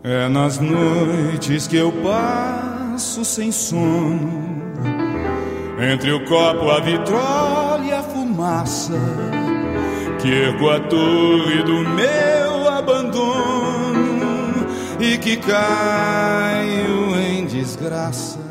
É nas noites que eu passo sem sono, entre o copo, a vitrola e a fumaça, que ergo a torre do meu abandono e que caio em desgraça,